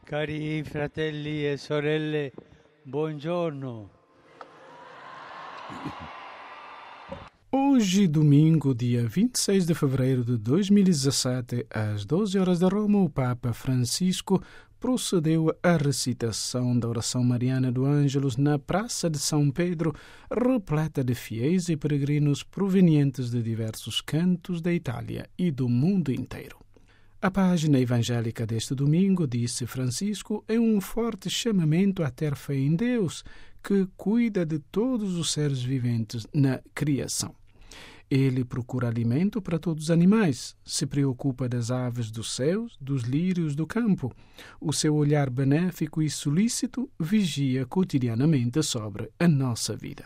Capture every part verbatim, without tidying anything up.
Cari fratelli e sorelle, buongiorno. Hoje, domingo, dia vinte e seis de fevereiro de dois mil e dezassete, às doze horas da Roma, o Papa Francisco procedeu à recitação da oração mariana do Ângelus na Praça de São Pedro, repleta de fiéis e peregrinos provenientes de diversos cantos da Itália e do mundo inteiro. A página evangélica deste domingo, disse Francisco, é um forte chamamento a ter fé em Deus, que cuida de todos os seres viventes na criação. Ele procura alimento para todos os animais, se preocupa das aves dos céus, dos lírios do campo. O seu olhar benéfico e solícito vigia cotidianamente sobre a nossa vida.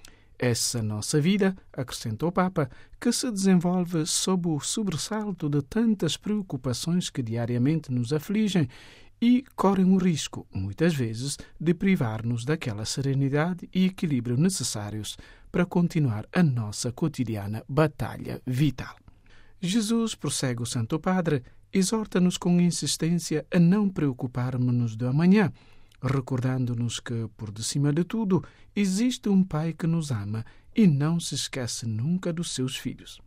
Essa nossa vida, acrescentou o Papa, que se desenvolve sob o sobressalto de tantas preocupações que diariamente nos afligem e correm o risco, muitas vezes, de privar-nos daquela serenidade e equilíbrio necessários para continuar a nossa cotidiana batalha vital. Jesus, prossegue o Santo Padre, exorta-nos com insistência a não preocuparmos-nos do amanhã, recordando-nos que, por de cima de tudo, existe um Pai que nos ama e não se esquece nunca dos seus filhos.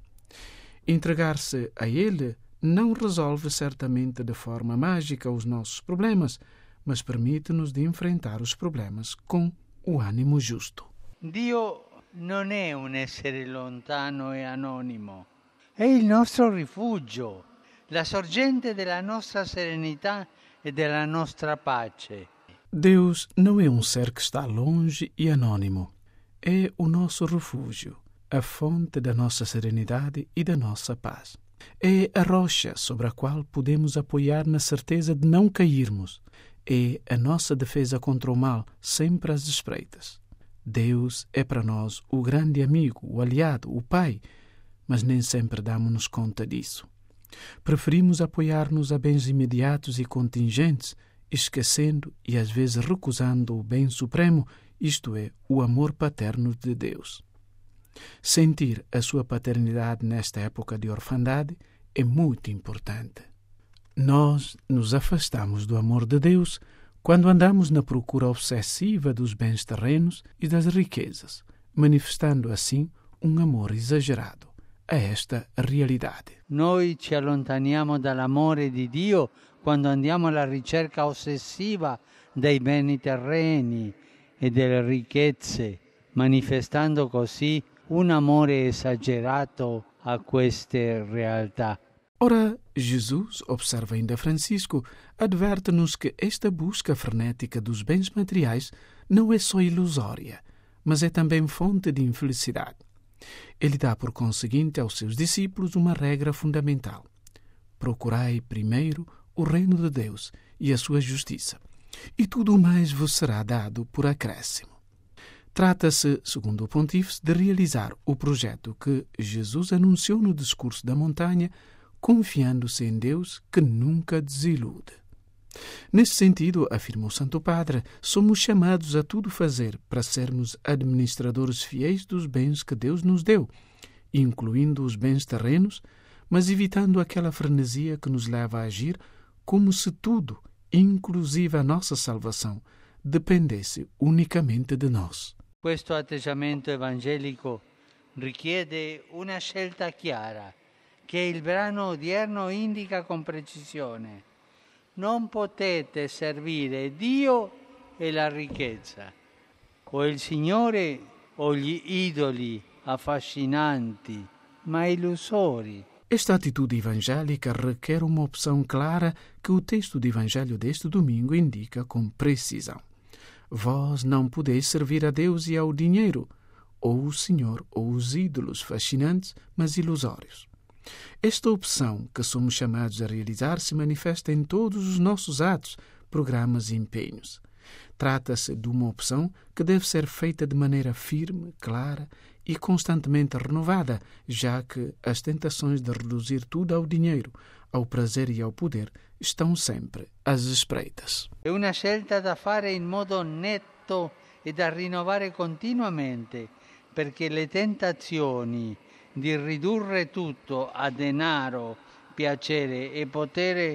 Entregar-se a Ele não resolve certamente de forma mágica os nossos problemas, mas permite-nos de enfrentar os problemas com o ânimo justo. Dio non è un essere lontano e anonimo, è il nostro rifugio, la sorgente della nostra serenità e della nostra pace. Deus não é um ser que está longe e anônimo. É o nosso refúgio, a fonte da nossa serenidade e da nossa paz. É a rocha sobre a qual podemos apoiar na certeza de não cairmos. É a nossa defesa contra o mal, sempre às espreitas. Deus é para nós o grande amigo, o aliado, o Pai, mas nem sempre damos-nos conta disso. Preferimos apoiar-nos a bens imediatos e contingentes, esquecendo e às vezes recusando o bem supremo, isto é, o amor paterno de Deus. Sentir a sua paternidade nesta época de orfandade é muito importante. Nós nos afastamos do amor de Deus quando andamos na procura obsessiva dos bens terrenos e das riquezas, manifestando assim um amor exagerado a esta realidade. Noi ci allontaniamo dall'amore di Dio quando andiamo alla ricerca ossessiva dei beni terreni e delle ricchezze, manifestando così un amore esagerato a queste realtà. Ora, Jesus, observa ainda Francisco, adverte-nos que esta busca frenética dos bens materiais não é só ilusória, mas é também fonte de infelicidade. Ele dá, por conseguinte, aos seus discípulos uma regra fundamental. Procurai primeiro o reino de Deus e a sua justiça, e tudo o mais vos será dado por acréscimo. Trata-se, segundo o pontífice, de realizar o projeto que Jesus anunciou no discurso da montanha, confiando-se em Deus que nunca desilude. Nesse sentido, afirma o Santo Padre, somos chamados a tudo fazer para sermos administradores fiéis dos bens que Deus nos deu, incluindo os bens terrenos, mas evitando aquela frenesia que nos leva a agir como se tudo, inclusive a nossa salvação, dependesse unicamente de nós. Questo atteggiamento evangelico richiede una scelta chiara, che il brano odierno indica con precisione. Non potete servire Dio e la ricchezza, o il Signore o gli idoli affascinanti, ma illusori. Esta atitude evangélica requer uma opção clara que o texto do Evangelho deste domingo indica com precisão. Vós não podeis servir a Deus e ao dinheiro, ou o Senhor, ou os ídolos fascinantes, mas ilusórios. Esta opção que somos chamados a realizar se manifesta em todos os nossos atos, programas e empenhos. Trata-se de uma opção que deve ser feita de maneira firme, clara e constantemente renovada, já que as tentações de reduzir tudo ao dinheiro, ao prazer e ao poder estão sempre às espreitas. È una scelta da fare in modo netto e da rinnovare continuamente, perché le tentazioni di ridurre tutto a denaro, piacere e potere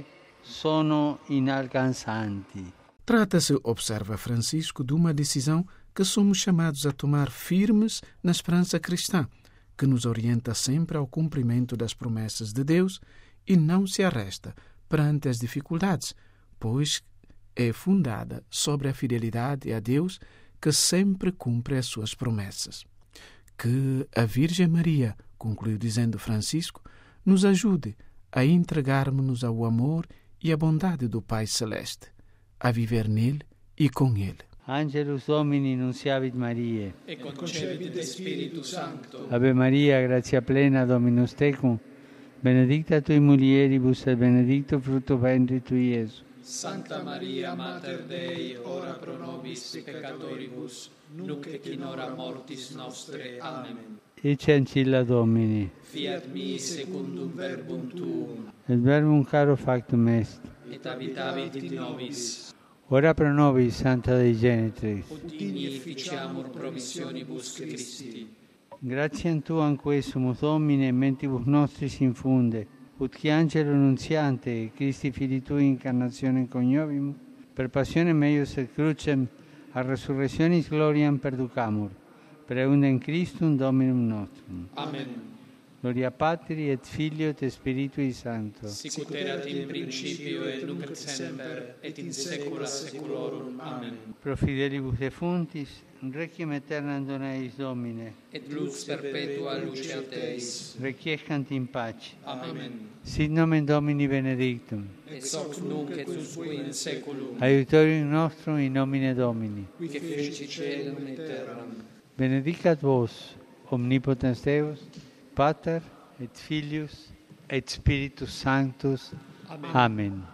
sono inalcanzanti. Trata-se, observa Francisco, de uma decisão que somos chamados a tomar firmes na esperança cristã, que nos orienta sempre ao cumprimento das promessas de Deus e não se arresta perante as dificuldades, pois é fundada sobre a fidelidade a Deus, que sempre cumpre as suas promessas. Que a Virgem Maria, concluiu dizendo Francisco, nos ajude a entregarmos-nos ao amor e à bondade do Pai Celeste, a viver nele e com ele. Angelus Domini nunciavit Mariae. E concepit Spiritus Sancto. Ave Maria, gratia plena, Dominus tecum, benedicta tui mulieribus et benedictus fructus ventris tui, Iesus. Santa Maria, Mater Dei, ora pro nobis peccatoribus, nunc et in hora mortis nostre. Amen. Ecce ancilla Domini. Fiat mi secundum verbum tuum, Et verbum caro factum est. et habitavit in nobis. Ora pro nobis, Santa Dei Genitrix. Ut digni ficiamur promissionibus Christi. Gratiam Tuam quae sumus Domine, mentibus nostris infunde, ut qui angelo nuntiante, Christi Filii Tui incarnationem coniovimus, per passionem eius et crucem, a resurrectionis gloriam perducamur, per eundem Christum Dominum nostrum. Amen. Gloria Patri et Filio et Spiritui Sancto. Sicut erat in principio et nunc et semper, et in saecula saeculorum. Amen. Pro fidelibus defuntis, requiem aeternam dona eis Domine, Et lux perpetua luceat eis. requiescant in pace. Amen. Sit nomen Domini benedictum. Et hoc nunc et usque in saeculum, Aiutorium nostrum in nomine Domini. qui feci caelum et terram. Benedicat vos, omnipotens Deus, Pater et Filius et Spiritus Sanctus. Amen. Amen.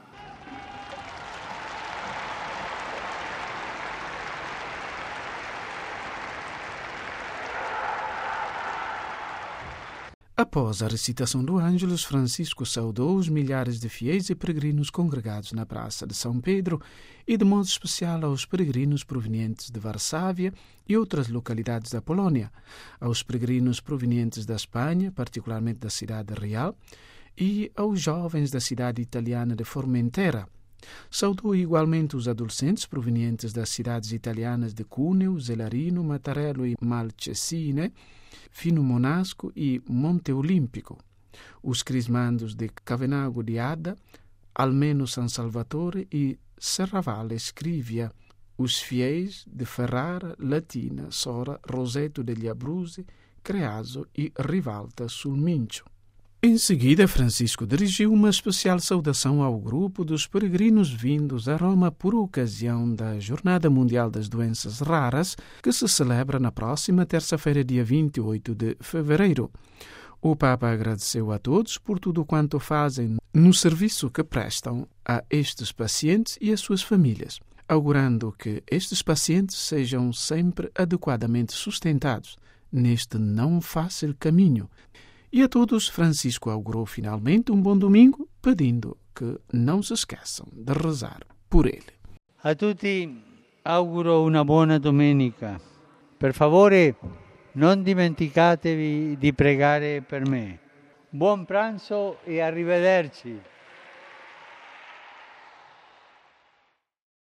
Após a recitação do Ângelus, Francisco saudou os milhares de fiéis e peregrinos congregados na Praça de São Pedro e, de modo especial, aos peregrinos provenientes de Varsávia e outras localidades da Polónia, aos peregrinos provenientes da Espanha, particularmente da cidade real, e aos jovens da cidade italiana de Formentera. Saudou igualmente os adolescentes provenientes das cidades italianas de Cuneo, Zelarino, Mattarello e Malcesine, Fino Monasco e Monte Olimpico, os crismandos de Cavenago di Adda, Almeno San Salvatore e Serravalle Scrivia, os fiéis de Ferrara, Latina, Sora, Roseto degli Abruzzi, Creaso e Rivalta sul Mincio. Em seguida, Francisco dirigiu uma especial saudação ao grupo dos peregrinos vindos a Roma por ocasião da Jornada Mundial das Doenças Raras, que se celebra na próxima terça-feira, dia vinte e oito de fevereiro. O Papa agradeceu a todos por tudo quanto fazem no serviço que prestam a estes pacientes e às suas famílias, augurando que estes pacientes sejam sempre adequadamente sustentados neste não fácil caminho. E a todos, Francisco augurou finalmente um bom domingo, pedindo que não se esqueçam de rezar por ele. A tutti auguro una buona domenica. Per favore, non dimenticatevi di pregare per me. Buon pranzo e arrivederci.